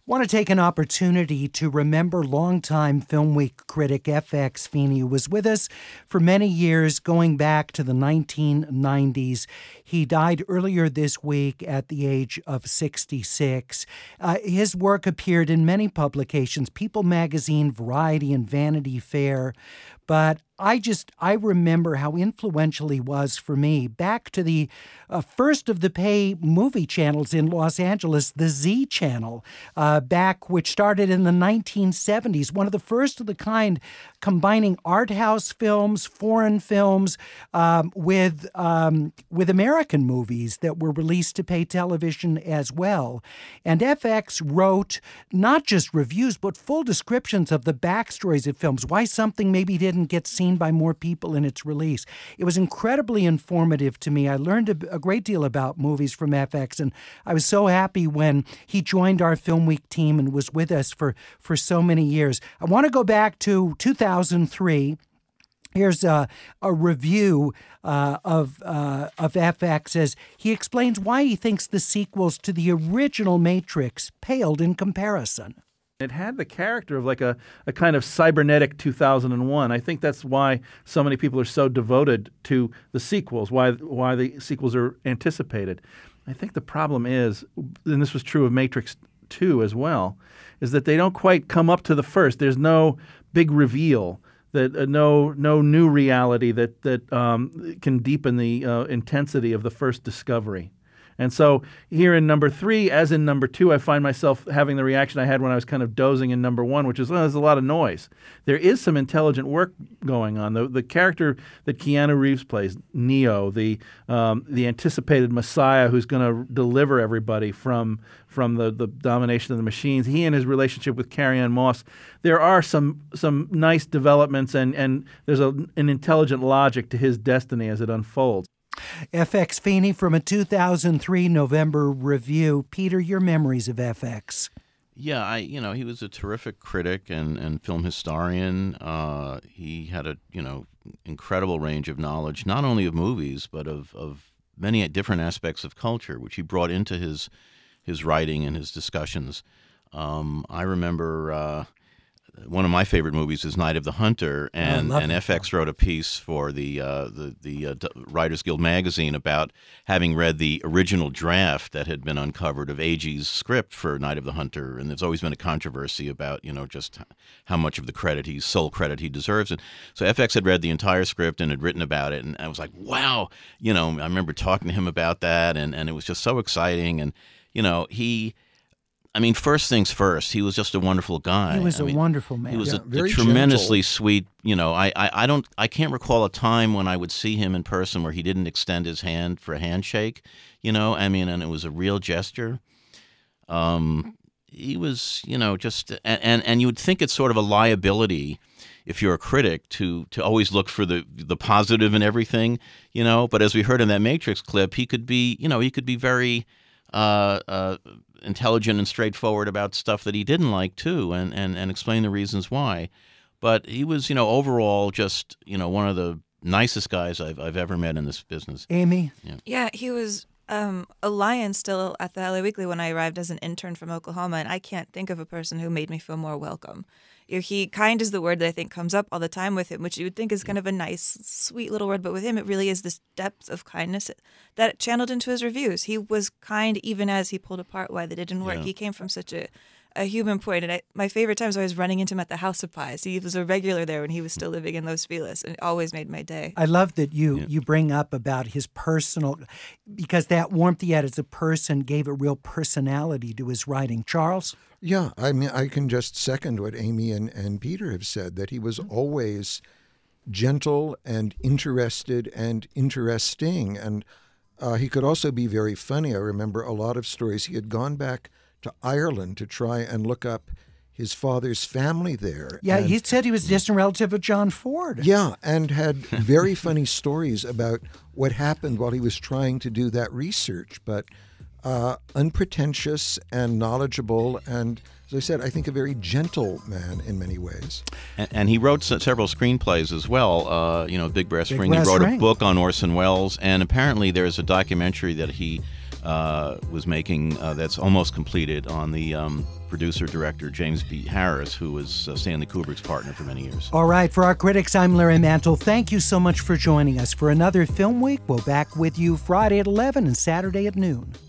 Want to take an opportunity to remember longtime Film Week critic FX Feeney, who was with us for many years, going back to the 1990s. He died earlier this week at the age of 66. His work appeared in many publications, People Magazine, Variety, and Vanity Fair. But I remember how influential he was for me. Back to the first of the pay movie channels in Los Angeles, the Z Channel, which started in the 1970s. One of the first of the kind, combining art house films, foreign films, with American movies that were released to pay television as well. And FX wrote not just reviews, but full descriptions of the backstories of films, why something maybe didn't get seen by more people in its release. It was incredibly informative to me. I learned a great deal about movies from FX, and I was so happy when he joined our Film Week team and was with us for so many years. I want to go back to 2003. Here's a review of FX as he explains why he thinks the sequels to the original Matrix paled in comparison. It had the character of like a kind of cybernetic 2001. I think that's why so many people are so devoted to the sequels, why the sequels are anticipated. I think the problem is, and this was true of Matrix 2 as well, is that they don't quite come up to the first. There's no big reveal, that no new reality that can deepen the intensity of the first discovery. And so here in number 3, as in number 2, I find myself having the reaction I had when I was kind of dozing in number 1, which is, there's a lot of noise. There is some intelligent work going on. The character that Keanu Reeves plays, Neo, the anticipated Messiah who's going to deliver everybody from the domination of the machines, he and his relationship with Carrie-Anne Moss, there are some nice developments, and there's an intelligent logic to his destiny as it unfolds. FX Feeney from a 2003 November review. Peter, your memories of FX? Yeah, he was a terrific critic and film historian. He had a incredible range of knowledge, not only of movies but of many different aspects of culture, which he brought into his writing and his discussions. I remember one of my favorite movies is Night of the Hunter, and FX wrote a piece for the Writers Guild magazine about having read the original draft that had been uncovered of Agee's script for Night of the Hunter, and there's always been a controversy about just how much of the sole credit he deserves. And so FX had read the entire script and had written about it, and I was like, wow, I remember talking to him about that, and it was just so exciting, and first things first, he was just a wonderful guy. He was a wonderful man. He was a very tremendously gentle. sweet, I can't recall a time when I would see him in person where he didn't extend his hand for a handshake, and it was a real gesture. He was, just, and you would think it's sort of a liability if you're a critic to always look for the positive in everything, but as we heard in that Matrix clip, he could be very, intelligent and straightforward about stuff that he didn't like too, and explain the reasons why. But he was, overall just, one of the nicest guys I've ever met in this business. Amy? Yeah, he was a lion still at the LA Weekly when I arrived as an intern from Oklahoma, and I can't think of a person who made me feel more welcome. Kind is the word that I think comes up all the time with him, which you would think is kind of a nice, sweet little word, but with him it really is this depth of kindness that channeled into his reviews. He was kind even as he pulled apart why they didn't work. Yeah. He came from such a human point, and my favorite times I was running into him at the House of Pies. He was a regular there when he was still living in Los Feliz, and it always made my day. I love that you bring up about his personal, because that warmth he had as a person gave a real personality to his writing. Charles? Yeah, I can just second what Amy and Peter have said, that he was always gentle and interested and interesting. And he could also be very funny. I remember a lot of stories. He had gone back to Ireland to try and look up his father's family there. Yeah, he said he was a distant relative of John Ford. Yeah, and had very funny stories about what happened while he was trying to do that research. But unpretentious and knowledgeable, and as I said, I think a very gentle man in many ways. And he wrote several screenplays as well. Big Brass Ring. He Brass wrote Ring. a book on Orson Welles, and apparently there's a documentary that he was making that's almost completed on the producer-director James B. Harris, who was Stanley Kubrick's partner for many years. All right, for our critics, I'm Larry Mantle. Thank you so much for joining us for another Film Week. We'll back with you Friday at 11 and Saturday at noon.